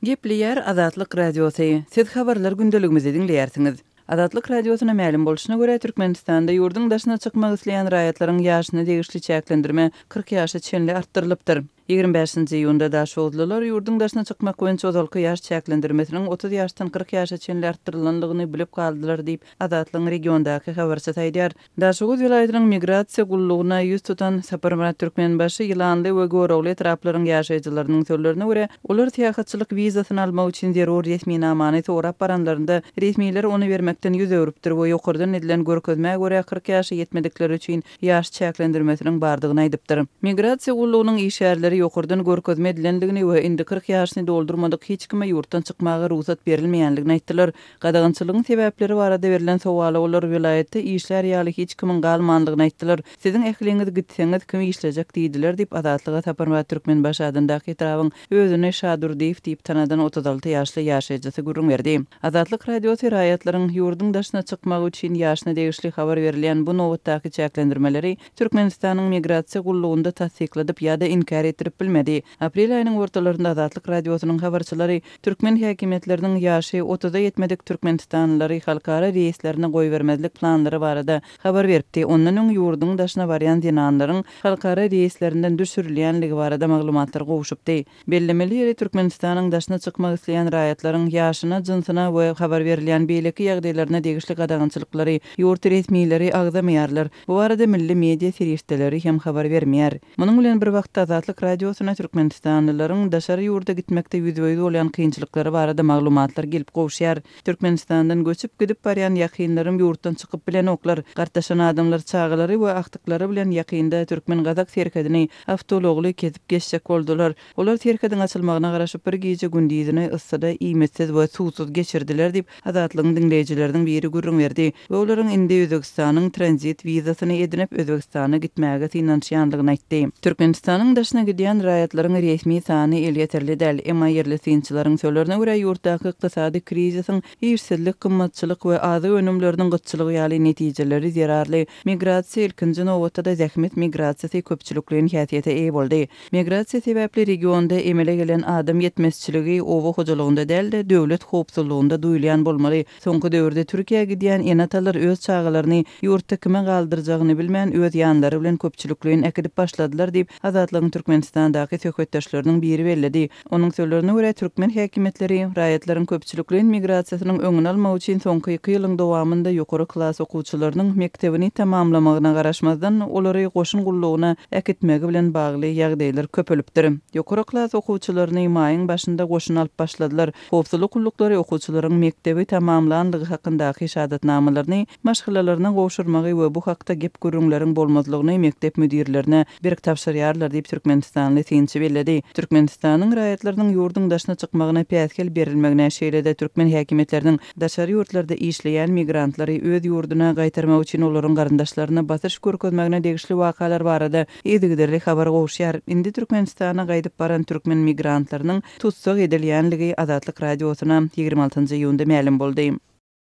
Gepliyer Azatlyk Radiosu. Siz habarlar gündeligimizi dinleýärsiňiz. Azatlyk Radiosuna ma'lum bolşyna görä Türkmenistanda ýurdun daşyna çykmak isleýän raýatlaryň ýaşyny degişli çäklendirme 40 ýaşa çenli artdyrylypdyr. 25-nji ýylda daşowdlylar ýurdun daşyna çykmak boýunça ozalky ýaş çäklendirmesiniň 30 ýaşdan 40 ýaşa çenli artdyrylanlygyny bilip galdylar diýip Azatlyň regiondaky habarçy taýdýar. Daşowud vilayatynyň migrasiýa gullugyna ýüz tutan Saparmurat Türkmenbaşy ýylanly we Gorowly etraplaryň ýaşaýjylarynyň sözlerine görä, olar tähatçylyk wizasyny almak üçin zerur resmi namany sorap baranlarynda resmiler ony bermekden ýüz öwrüpdir we ýokurdan edilen görkezmäge görä 40 ýaşa ýetmedikleri üçin ýaş çäklendirmesiniň bardygyny aýdypdyr. Migrasiýa gullugynyň işärleri ýokurdan görkezme edilendigini we indi 40 ýaşyny doldurmadyk hiç kime ýurtdan çykmaga ruhsat berilmeýänligini aýtdylar. Gadagynçylygyň sebäpleri barada berilen sowala olar vilayatda işler ýaly hiç kimin galmandygyny aýtdylar. Siziň ähliňiz gitseňiz kim işlejek diýdiler diýip Azatlyga Saparmurat Türkmenbaşy adyndaky etrawyň özüne Şadur diýip tanadan 36 ýaşly ýaşaýjysy gurrun berdi. Azatlyk Radiosu raýatlaryň ýurdun daşyna çykmak üçin ýaşyna degişli habar berilýän bu nowatdaky çäklendirmeleri Türkmenistanyň migrasiýa gullugynda tasdikladyp ýa-da inkar etdirip bilmedi. Aprel aýynyň ortalarynda Azatlyk Radiosynyň habarçylary Türkmen häkimetleriniň ýaşy 30-a ýetmedik türkmenistanlylary halkara reýslerine goýbermezlik planlary barada habar beripdi. Ondan öň ýurdun daşyna barýan dinanlaryň halkara reýslerinden düşürilýänligi barada maglumatlar gowuşupdy. Bellemeli ýeri Türkmenistanyň daşyna çykmak isleýän raýatlaryň ýaşyna, jynsyna we habar berilýän beýleki ýagdaýlaryna degişli gadagynçylyklary ýurt resmiýetleri agdamaýarlar. Bu barada milli media serişdeleri hem habar bermeýär. Munyň bilen bir wagtda Azatlyk Radiosuna Türkmenistanlylaryň daşary ýurda gitmekde ýüzbeýdi bolan kynçylyklary barada maglumatlar gelip gowşýar. Türkmenistandan göçüp gidip barýan ýakynlarym ýurtdan çykyp bilen oklar, gartaşan adamlar çağılary we akdyklary bilen ýakynda türkmen gazak serkedini awtologly kesip geçjek boldular. Olar serkedin açylmagyna garaşyp bir gece gündizini yssyda iýmetsiz we susuz geçirdiler diýip Azatlygyň dinleýijileriniň biri gurrun berdi. We olaryň indi Özbekistanyň transit wizasyny edinip Özbekistana gitmäge synanýanlygyny aýtdy. Türkmenistanyň daşyna gidýän raýatlaryň resmi sany el ýeterli däl. Emma yerli synçylaryň sözlerine görä ýurtdaky ykdysady krizisyň işsizlik, kymmatçylyk we azy önümleriniň gytçylygy ýaly netijeleri zerarly. Migrasiýa ilkinji nowatda zähmet migrasiýasy köpçülikliň häsiýete eýe boldy. Migrasiýa sebäpli regionda emele gelen adam ýetmezçiligi owa hojalygynda däl de döwlet howpsuzlygynda duýulýan bolmaly. Soňky döwürde Türkiýe gidýän enatalar öz çağalaryny ýurtda kime galdyrajagyny bilmän öz ýanlary bilen köpçülikliň ekidip başladylar diýip Azatlygyň Türkmenistandaky söhbetdaşlarynyň biri bellidi. Onuň sözlerine görä türkmen häkimetleri raýatlaryň köpçülikliň migrasiýasynyň öňüni almak üçin soňky 2 ýylyň dowamynda ýokary klas okuwçylarynyň mektebini tamamlamagyna garaşmazdan olary goşun gullugyna ekitmegi bilen bagly ýagdaýlar köpelipdir. Ýokary klas okuwçylaryny maýyň başynda goşun alyp başladylar. Howpsuzlyk gulluklary okuwçylaryň mektebi tamamlandygy hakyndaky şahadatnamalaryny maşgulalaryna gowşurmagy we bu hakda gep gürrüňleriň bolmazlygyny mektep müdirlerine berk tapşyrýarlar diýip Türkmenistanly synçy belledi. Türkmenistanyň raýatlarynyň ýurdun daşyna çykmagyna päskel berilmegine şeýlede türkmen häkimetleriniň daşary ýurtlarda işleýän migrantlary öz ýurduna gaýtarmak üçin olaryň garyndaşlaryna basyş görkezmegine degişli wakalar barada ýedigderli habar gowşýar. Indi Türkmenistana gaýdyp baran türkmen migrantlarynyň tutsak edilýänligi Azatlyk Radiosuna 26-njy ýylda ma'lum boldy.